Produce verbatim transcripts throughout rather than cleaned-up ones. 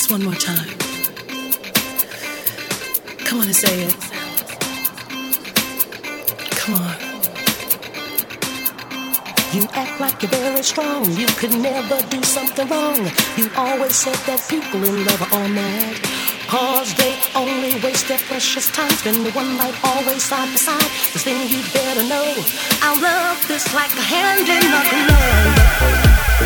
Just one more time. Come on and say it. Come on. You act like you're very strong. You could never do something wrong. You always said that people in love are all mad, cause they only waste their precious time. Spend the one night always side by side. This thing you better know, I love this like a hand in a glove.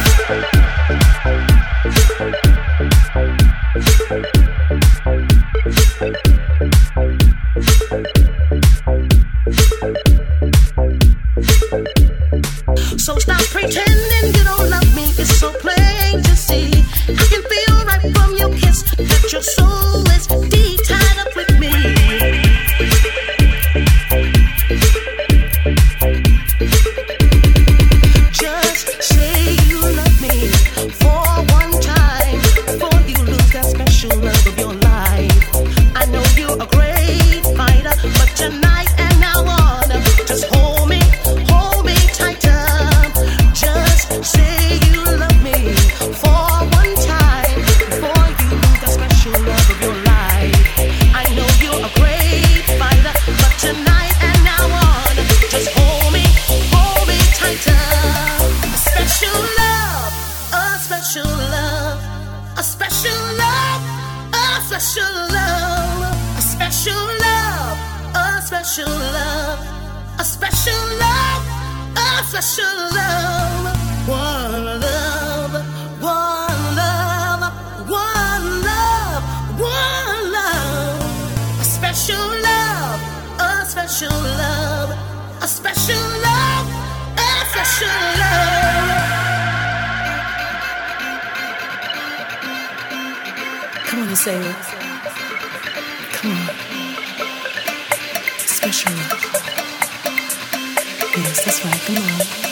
So stop pretending you don't love me. It's so plain to see. I can feel right from your kiss that your soul is deep tied up with me. Just say you love me for one time before you lose that special love of your life. I know you're a great fighter, but tonight and now on, just hold me, hold me tighter. Just say you love me for one time before you lose that special love of your life. I know you're a great fighter, but tonight and now on, just hold me, hold me tighter. A special love, a special love, a special love, a special love, a special love, a special love, a special love, a special love. One love, one love, one love, one love. A special love, a special love, a special love, a special love. Come on and say it. Come on. Special love. Yes, that's right. Come on.